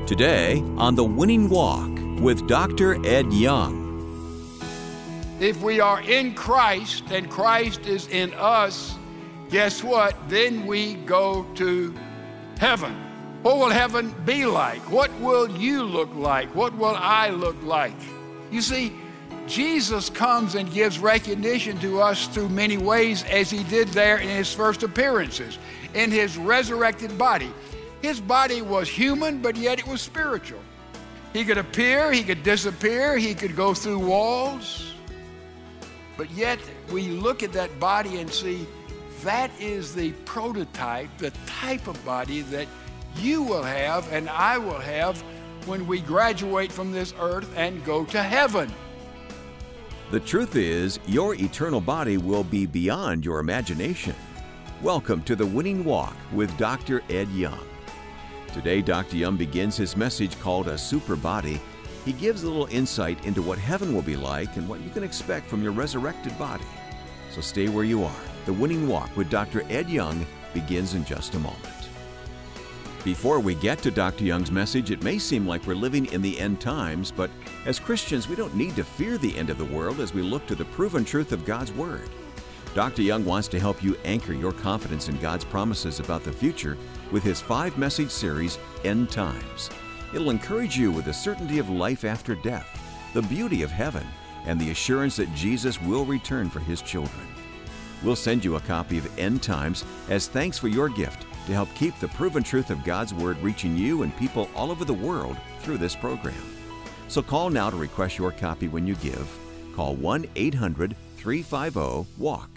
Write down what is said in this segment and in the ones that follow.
Today on The Winning Walk with Dr. Ed Young. If we are in Christ and Christ is in us, guess what? Then we go to heaven. What will heaven be like? What will you look like? What will I look like? You see, Jesus comes and gives recognition to us through many ways, as he did there in his first appearances, in his resurrected body. His body was human, but yet it was spiritual. He could appear, he could disappear, he could go through walls. But yet we look at that body and see that is the prototype, the type of body that you will have and I will have when we graduate from this earth and go to heaven. The truth is, your eternal body will be beyond your imagination. Welcome to The Winning Walk with Dr. Ed Young. Today, Dr. Young begins his message called A Super Body. He gives a little insight into what heaven will be like and what you can expect from your resurrected body. So stay where you are. The Winning Walk with Dr. Ed Young begins in just a moment. Before we get to Dr. Young's message, it may seem like we're living in the end times, but as Christians, we don't need to fear the end of the world as we look to the proven truth of God's Word. Dr. Young wants to help you anchor your confidence in God's promises about the future with his 5-message series, End Times. It'll encourage you with the certainty of life after death, the beauty of heaven, and the assurance that Jesus will return for his children. We'll send you a copy of End Times as thanks for your gift to help keep the proven truth of God's Word reaching you and people all over the world through this program. So call now to request your copy when you give. Call 1-800-350-WALK,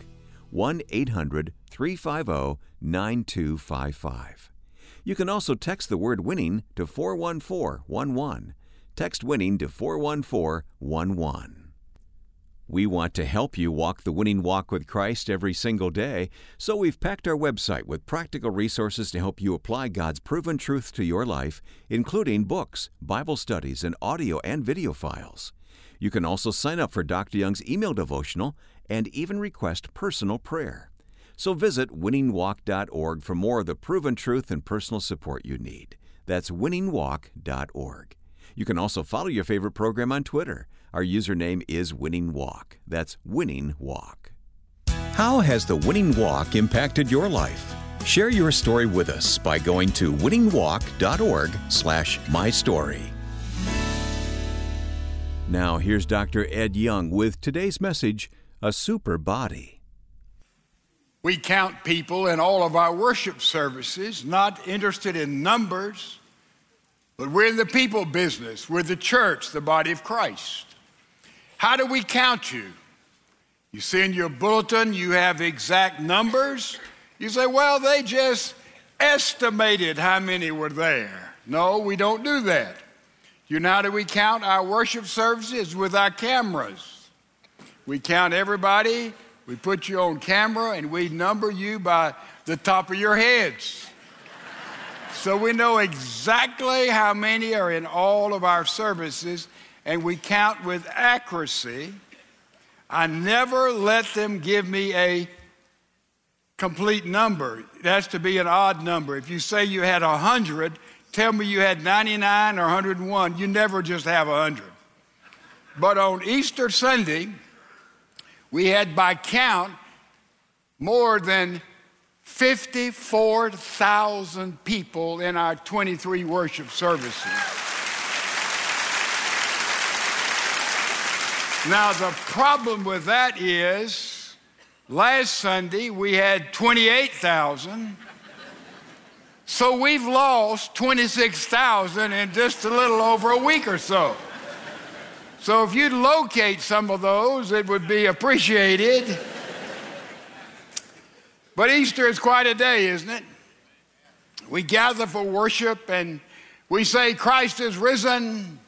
1-800-350-9255. You can also text the word WINNING to 41411. Text WINNING to 41411. We want to help you walk the winning walk with Christ every single day, so we've packed our website with practical resources to help you apply God's proven truth to your life, including books, Bible studies, and audio and video files. You can also sign up for Dr. Young's email devotional and even request personal prayer. So visit winningwalk.org for more of the proven truth and personal support you need. That's winningwalk.org. You can also follow your favorite program on Twitter. Our username is Winning Walk. That's Winning Walk. How has the Winning Walk impacted your life? Share your story with us by going to winningwalk.org/mystory. Now here's Dr. Ed Young with today's message, A Super Body. We count people in all of our worship services, not interested in numbers, but we're in the people business. We're the church, the body of Christ. How do we count you? You see in your bulletin, you have the exact numbers. You say, well, they just estimated how many were there. No, we don't do that. You know how do we count our worship services? With our cameras. We count everybody, we put you on camera, and we number you by the top of your heads. So we know exactly how many are in all of our services, and we count with accuracy. I never let them give me a complete number. It has to be an odd number. If you say you had 100, tell me you had 99 or 101. You never just have 100. But on Easter Sunday, we had by count more than 54,000 people in our 23 worship services. Now, the problem with that is, last Sunday we had 28,000, so we've lost 26,000 in just a little over a week or so. So if you'd locate some of those, it would be appreciated. But Easter is quite a day, isn't it? We gather for worship and we say, Christ is risen.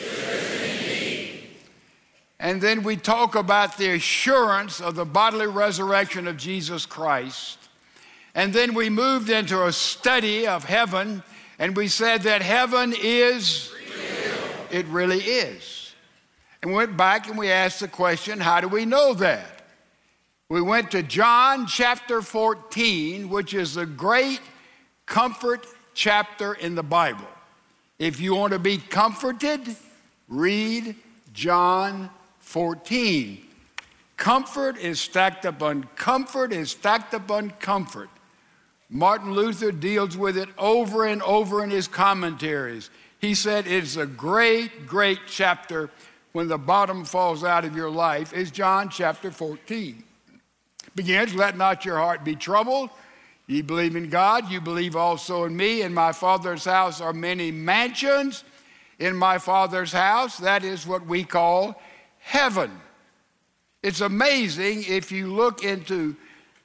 And then we talk about the assurance of the bodily resurrection of Jesus Christ. And then we moved into a study of heaven, and we said that heaven is real. It really is. And we went back and we asked the question, how do we know that? We went to John chapter 14, which is a great comfort chapter in the Bible. If you want to be comforted, read John 14. Comfort is stacked upon comfort is stacked upon comfort. Martin Luther deals with it over and over in his commentaries. He said it's a great, great chapter when the bottom falls out of your life is John chapter 14. Begins, let not your heart be troubled. Ye believe in God, you believe also in me. In my Father's house are many mansions. In my Father's house, that is what we call heaven. It's amazing if you look into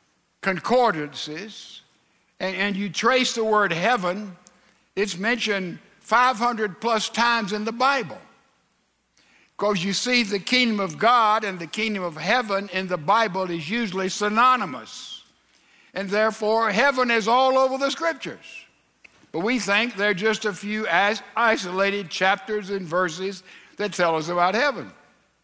concordances and you trace the word heaven, it's mentioned 500 plus times in the Bible. Because you see the kingdom of God and the kingdom of heaven in the Bible is usually synonymous. And therefore, heaven is all over the scriptures. But we think they're just a few isolated chapters and verses that tell us about heaven.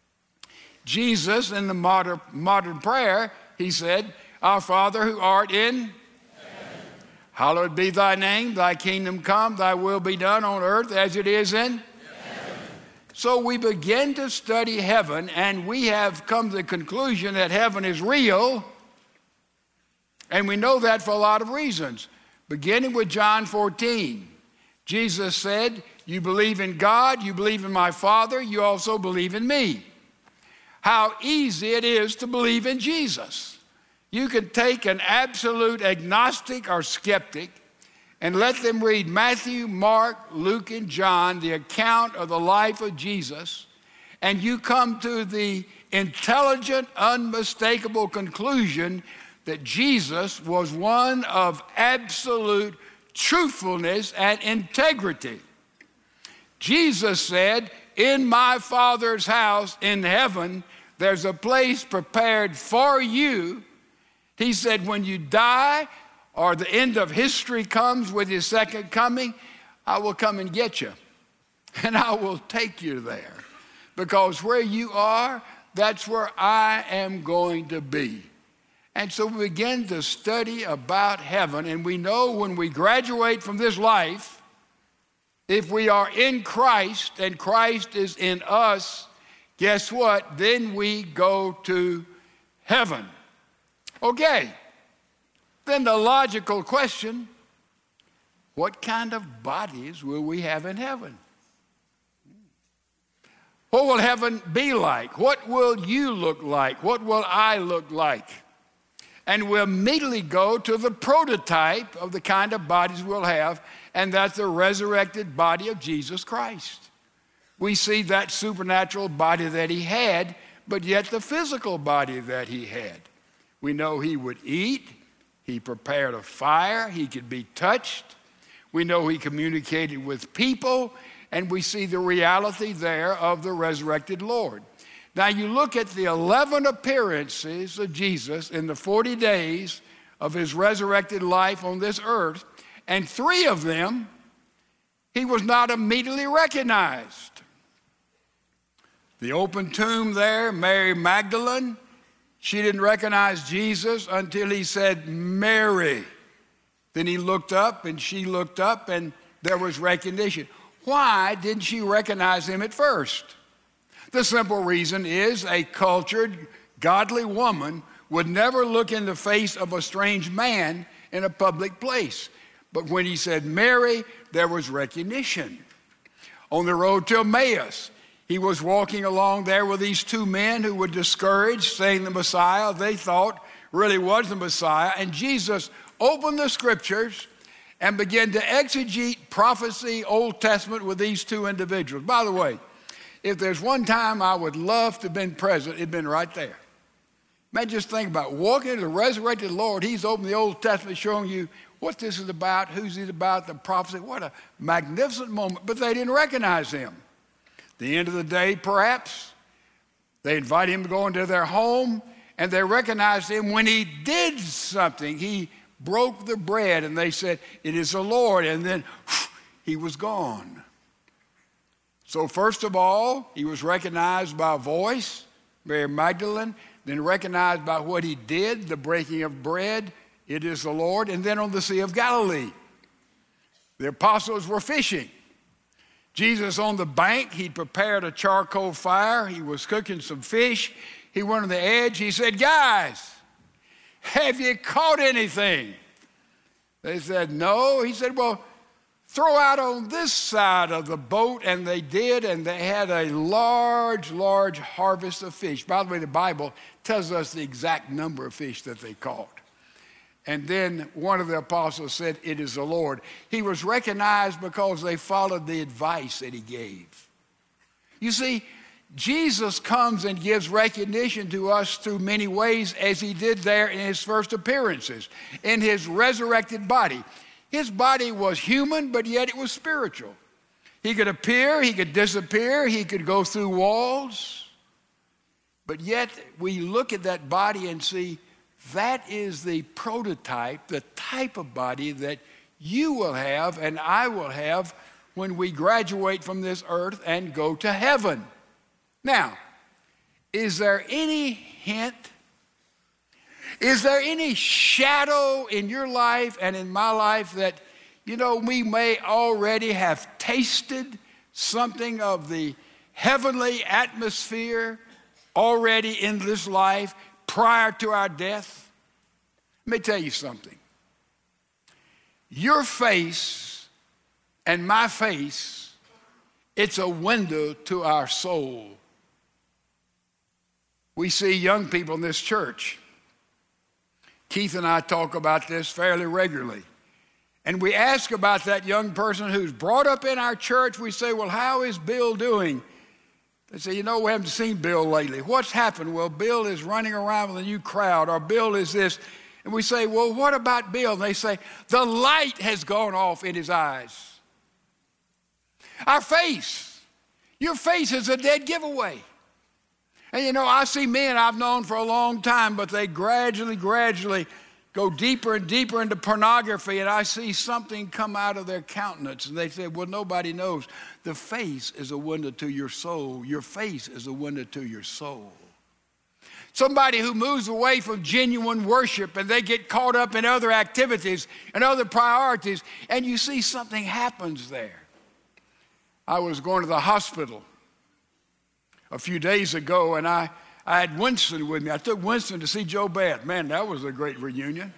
Jesus, in the modern prayer, he said, Our Father who art in heaven, hallowed be thy name, thy kingdom come, thy will be done on earth as it is in heaven. So we begin to study heaven, and we have come to the conclusion that heaven is real, and we know that for a lot of reasons. Beginning with John 14, Jesus said, you believe in God, you believe in my Father, you also believe in me. How easy it is to believe in Jesus. You can take an absolute agnostic or skeptic and let them read Matthew, Mark, Luke, and John, the account of the life of Jesus, and you come to the intelligent, unmistakable conclusion that Jesus was one of absolute truthfulness and integrity. Jesus said, in my Father's house in heaven, there's a place prepared for you. He said, when you die or the end of history comes with his second coming, I will come and get you, and I will take you there. Because where you are, that's where I am going to be. And so we begin to study about heaven, and we know when we graduate from this life, if we are in Christ and Christ is in us, guess what? Then we go to heaven. Okay, then the logical question, what kind of bodies will we have in heaven? What will heaven be like? What will you look like? What will I look like? And we'll immediately go to the prototype of the kind of bodies we'll have, and that's the resurrected body of Jesus Christ. We see that supernatural body that he had, but yet the physical body that he had. We know he would eat, he prepared a fire, he could be touched. We know he communicated with people, and we see the reality there of the resurrected Lord. Now you look at the 11 appearances of Jesus in the 40 days of his resurrected life on this earth, and 3 of them, he was not immediately recognized. The open tomb there, Mary Magdalene, she didn't recognize Jesus until he said, Mary. Then he looked up and she looked up and there was recognition. Why didn't she recognize him at first? The simple reason is a cultured, godly woman would never look in the face of a strange man in a public place. But when he said Mary, there was recognition. On the road to Emmaus, he was walking along there with these 2 men who were discouraged, saying the Messiah, they thought, really was the Messiah. And Jesus opened the scriptures and began to exegete prophecy, Old Testament, with these 2 individuals. By the way, if there's one time I would love to have been present, it'd been right there. Man, just think about it. Walking to the resurrected Lord, he's opened the Old Testament showing you what this is about, who's he about, the prophecy. What a magnificent moment. But they didn't recognize him. The end of the day, perhaps, they invite him to go into their home, and they recognized him when he did something. He broke the bread, and they said, it is the Lord, and then he was gone. So first of all, he was recognized by voice, Mary Magdalene, then recognized by what he did, the breaking of bread, it is the Lord, and then on the Sea of Galilee. The apostles were fishing. Jesus on the bank, he'd prepared a charcoal fire. He was cooking some fish. He went on the edge. He said, guys, have you caught anything? They said, no. He said, well, throw out on this side of the boat. And they did, and they had a large, large harvest of fish. By the way, the Bible tells us the exact number of fish that they caught. And then one of the apostles said, it is the Lord. He was recognized because they followed the advice that he gave. You see, Jesus comes and gives recognition to us through many ways, as he did there in his first appearances, in his resurrected body. His body was human, but yet it was spiritual. He could appear, he could disappear, he could go through walls. But yet we look at that body and see that is the prototype, the type of body that you will have and I will have when we graduate from this earth and go to heaven. Now, is there any hint? Is there any shadow in your life and in my life that, we may already have tasted something of the heavenly atmosphere already in this life prior to our death? Let me tell you something. Your face and my face, it's a window to our soul. We see young people in this church. Keith and I talk about this fairly regularly. And we ask about that young person who's brought up in our church. We say, well, how is Bill doing? They say, we haven't seen Bill lately. What's happened? Well, Bill is running around with a new crowd, or Bill is this. And we say, well, what about Bill? And they say, the light has gone off in his eyes. Our face, your face is a dead giveaway. And I see men I've known for a long time, but they gradually go deeper and deeper into pornography, and I see something come out of their countenance. And they say, well, nobody knows. The face is a window to your soul. Your face is a window to your soul. Somebody who moves away from genuine worship and they get caught up in other activities and other priorities, and you see something happens there. I was going to the hospital a few days ago, and I had Winston with me. I took Winston to see Joe Bad. Man, that was a great reunion.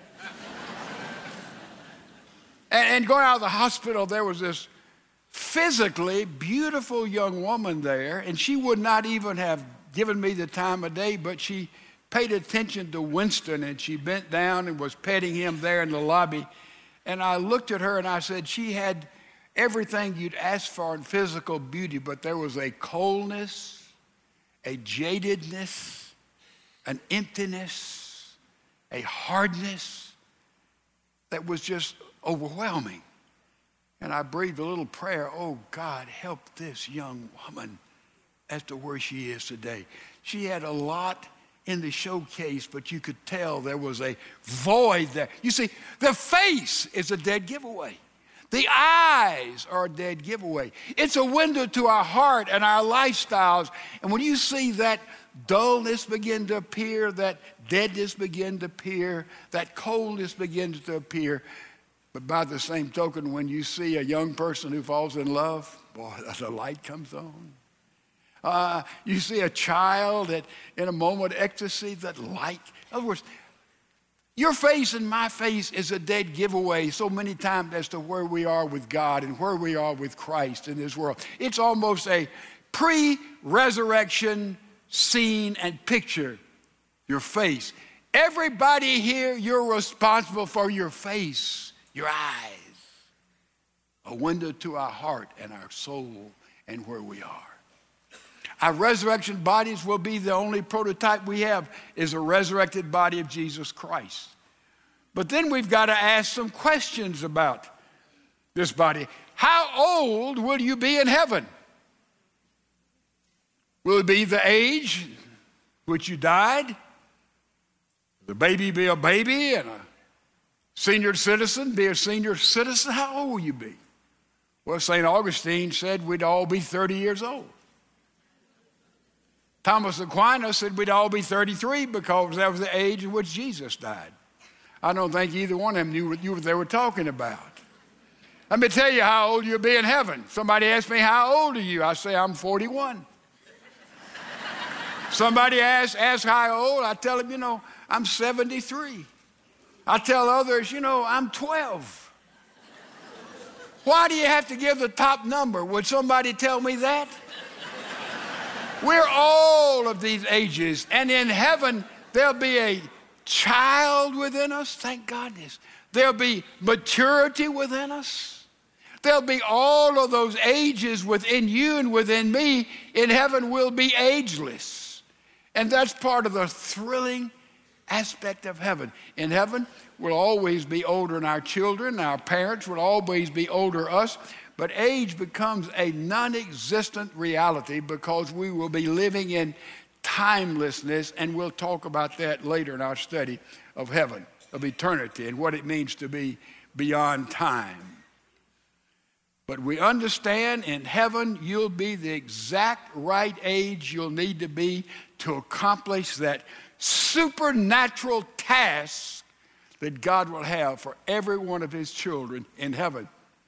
and going out of the hospital, there was this physically beautiful young woman there, and she would not even have given me the time of day, but she paid attention to Winston, and she bent down and was petting him there in the lobby. And I looked at her and I said, she had everything you'd ask for in physical beauty, but there was a coldness, a jadedness, an emptiness, a hardness that was just overwhelming. And I breathed a little prayer, oh God, help this young woman as to where she is today. She had a lot in the showcase, but you could tell there was a void there. You see, the face is a dead giveaway. The eyes are a dead giveaway. It's a window to our heart and our lifestyles. And when you see that dullness begin to appear, that deadness begin to appear, that coldness begins to appear, but by the same token, when you see a young person who falls in love, boy, the light comes on. You see a child that in a moment of ecstasy, that light. In other words, your face and my face is a dead giveaway so many times as to where we are with God and where we are with Christ in this world. It's almost a pre-resurrection scene and picture, your face. Everybody here, you're responsible for your face, your eyes, a window to our heart and our soul and where we are. Our resurrection bodies will be the only prototype we have is a resurrected body of Jesus Christ. But then we've got to ask some questions about this body. How old will you be in heaven? Will it be the age which you died? The baby be a baby and a senior citizen be a senior citizen? How old will you be? Well, St. Augustine said we'd all be 30 years old. Thomas Aquinas said we'd all be 33 because that was the age in which Jesus died. I don't think either one of them knew what they were talking about. Let me tell you how old you'll be in heaven. Somebody asks me, how old are you? I say, I'm 41. Somebody asks how old, I tell them, I'm 73. I tell others, I'm 12. Why do you have to give the top number? Would somebody tell me that? We're all of these ages, and in heaven, there'll be a child within us, thank goodness. There'll be maturity within us. There'll be all of those ages within you and within me. In heaven, we'll be ageless. And that's part of the thrilling aspect of heaven. In heaven, we'll always be older than our children. Our parents will always be older than us. But age becomes a non-existent reality because we will be living in timelessness, and we'll talk about that later in our study of heaven, of eternity, and what it means to be beyond time. But we understand in heaven you'll be the exact right age you'll need to be to accomplish that supernatural task that God will have for every one of his children in heaven.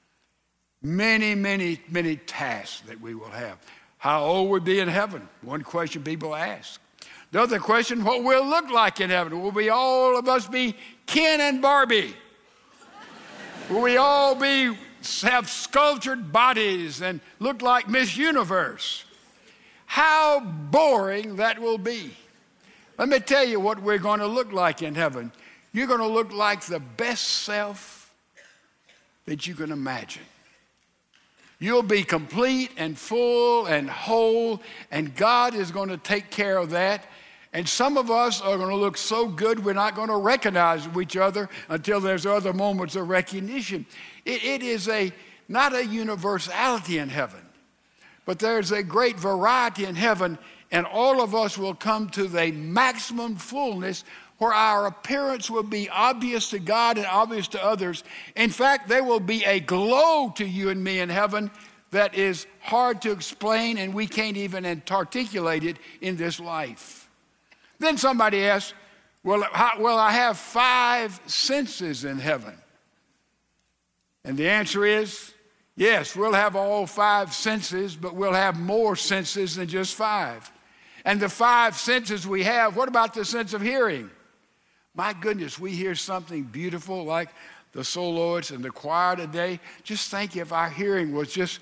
Many, many, many tasks that we will have. How old will we be in heaven? One question people ask. The other question, what will it look like in heaven? Will we all of us be Ken and Barbie? Will we all have sculptured bodies and look like Miss Universe? How boring that will be. Let me tell you what we're going to look like in heaven. You're going to look like the best self that you can imagine. You'll be complete and full and whole, and God is going to take care of that. And some of us are going to look so good we're not going to recognize each other until there's other moments of recognition. It is not a universality in heaven, but there's a great variety in heaven, and all of us will come to the maximum fullness where our appearance will be obvious to God and obvious to others. In fact, there will be a glow to you and me in heaven that is hard to explain, and we can't even articulate it in this life. Then somebody asks, well, I have 5 senses in heaven? And the answer is, yes, we'll have all 5 senses, but we'll have more senses than just 5. And the 5 senses we have, what about the sense of hearing? My goodness, we hear something beautiful like the soloists and the choir today. Just think if our hearing was just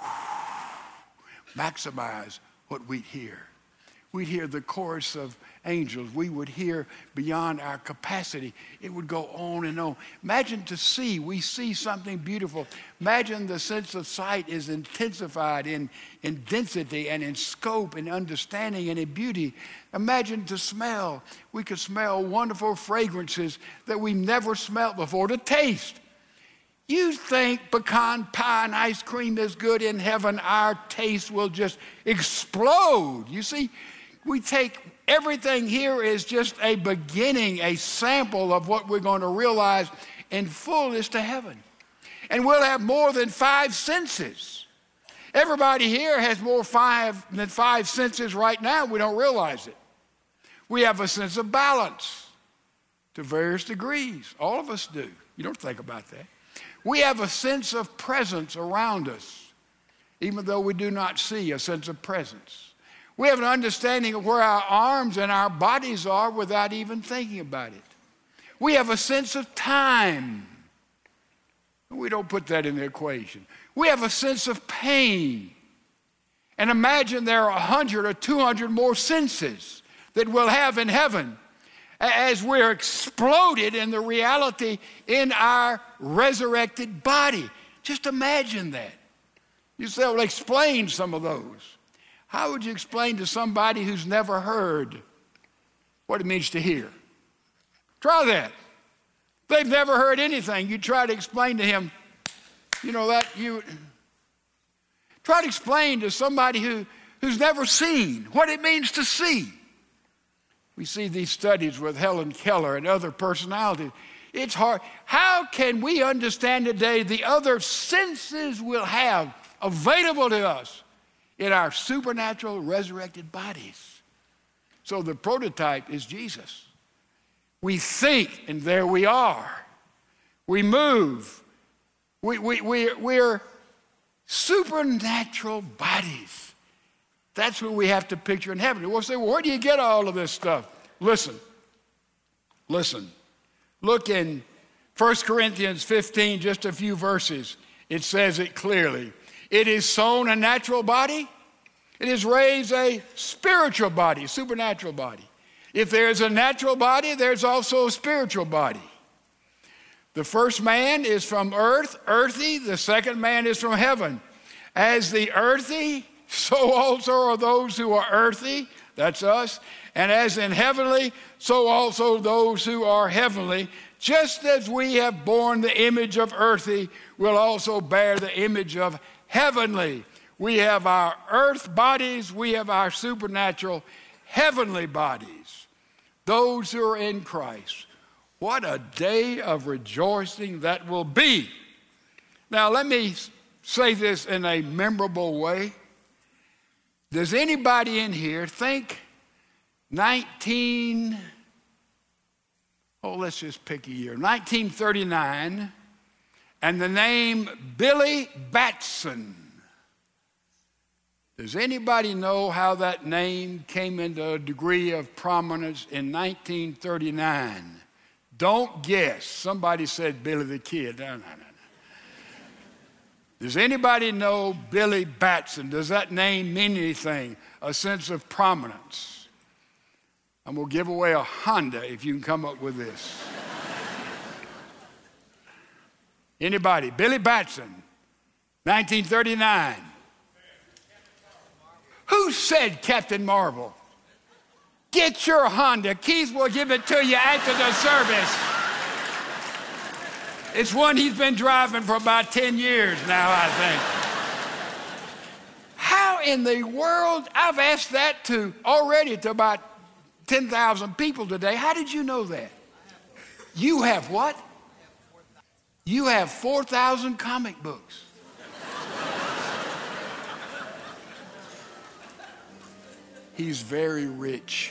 maximize what we'd hear. We'd hear the chorus of angels. We would hear beyond our capacity. It would go on and on. Imagine to see. We see something beautiful. Imagine the sense of sight is intensified in density and in scope and understanding and in beauty. Imagine to smell. We could smell wonderful fragrances that we never smelled before. To taste. You think pecan pie and ice cream is good in heaven, our taste will just explode. You see, we take everything here is just a beginning, a sample of what we're going to realize in fullness to heaven. And we'll have more than 5 senses. Everybody here has more than 5 senses right now. We don't realize it. We have a sense of balance to various degrees. All of us do. You don't think about that. We have a sense of presence around us, even though we do not see a sense of presence. We have an understanding of where our arms and our bodies are without even thinking about it. We have a sense of time. We don't put that in the equation. We have a sense of pain. And imagine there are 100 or 200 more senses that we'll have in heaven as we're exploded in the reality in our resurrected body. Just imagine that. You say, well, explain some of those. How would you explain to somebody who's never heard what it means to hear? Try that. They've never heard anything. You try to explain to him, try to explain to somebody who's never seen what it means to see. We see these studies with Helen Keller and other personalities. It's hard. How can we understand today the other senses we'll have available to us in our supernatural resurrected bodies? So the prototype is Jesus. We think, and there we are. We move, We're supernatural bodies. That's what we have to picture in heaven. We'll say, well, where do you get all of this stuff? Listen. Look in 1 Corinthians 15, just a few verses. It says it clearly. It is sown a natural body. It is raised a spiritual body, supernatural body. If there's a natural body, there's also a spiritual body. The first man is from earth, earthy. The second man is from heaven. As the earthy, so also are those who are earthy. That's us. And as in heavenly, so also those who are heavenly. Just as we have borne the image of earthy, we'll also bear the image of heavenly. We have our earth bodies. We have our supernatural heavenly bodies. Those who are in Christ. What a day of rejoicing that will be. Now, let me say this in a memorable way. Does anybody in here think let's just pick a year, 1939, and the name Billy Batson? Does anybody know how that name came into a degree of prominence in 1939? Don't guess. Somebody said Billy the Kid. No. Does anybody know Billy Batson? Does that name mean anything? A sense of prominence? I'm going to give away a Honda if you can come up with this. Anybody? Billy Batson, 1939. Who said Captain Marvel? Get your Honda. Keith will give it to you after the service. It's one he's been driving for about 10 years now, I think. How in the world? I've asked that already to about 10,000 people today. How did you know that? You have what? You have 4,000 comic books. He's very rich.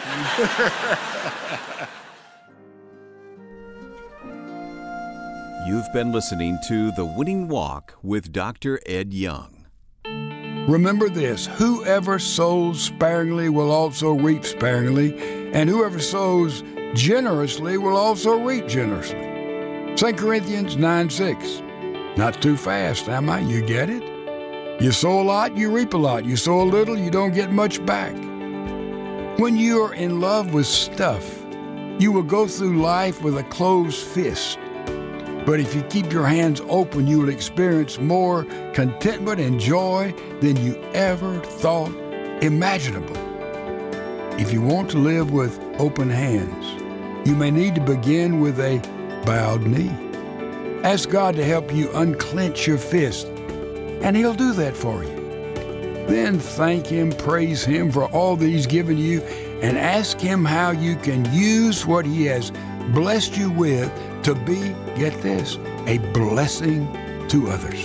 You've been listening to The Winning Walk with Dr. Ed Young. Remember this, whoever sows sparingly will also reap sparingly, and whoever sows generously will also reap generously. 2 Corinthians 9:6. Not too fast, am I? You get it? You sow a lot, you reap a lot. You sow a little, you don't get much back. When you are in love with stuff, you will go through life with a closed fist. But if you keep your hands open, you will experience more contentment and joy than you ever thought imaginable. If you want to live with open hands, you may need to begin with a bowed knee. Ask God to help you unclench your fist, and He'll do that for you. Then thank Him, praise Him for all that He's given you, and ask Him how you can use what He has blessed you with to be, get this, a blessing to others.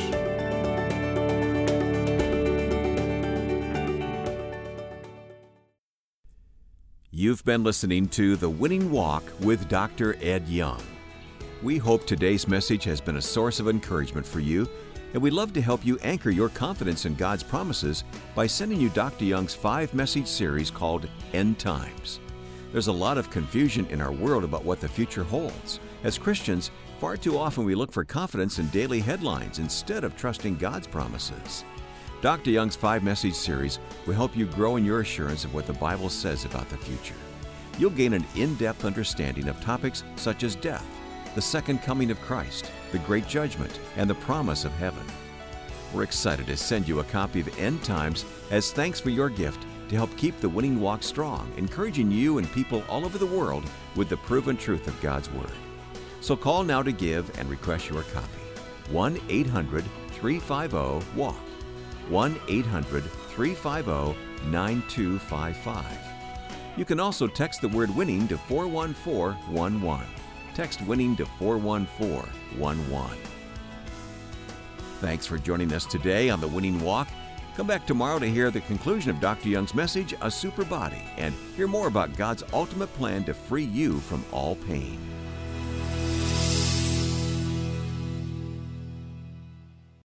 You've been listening to The Winning Walk with Dr. Ed Young. We hope today's message has been a source of encouragement for you, and we'd love to help you anchor your confidence in God's promises by sending you Dr. Young's 5-message series called End Times. There's a lot of confusion in our world about what the future holds. As Christians, far too often we look for confidence in daily headlines instead of trusting God's promises. Dr. Young's 5-message series will help you grow in your assurance of what the Bible says about the future. You'll gain an in-depth understanding of topics such as death, the second coming of Christ, the great judgment, and the promise of heaven. We're excited to send you a copy of End Times as thanks for your gift to help keep the Winning Walk strong, encouraging you and people all over the world with the proven truth of God's Word. So call now to give and request your copy. 1-800-350-WALK. 1-800-350-9255. You can also text the word WINNING to 41411. Text WINNING to 41411. Thanks for joining us today on The Winning Walk. Come back tomorrow to hear the conclusion of Dr. Young's message, A Super Body, and hear more about God's ultimate plan to free you from all pain.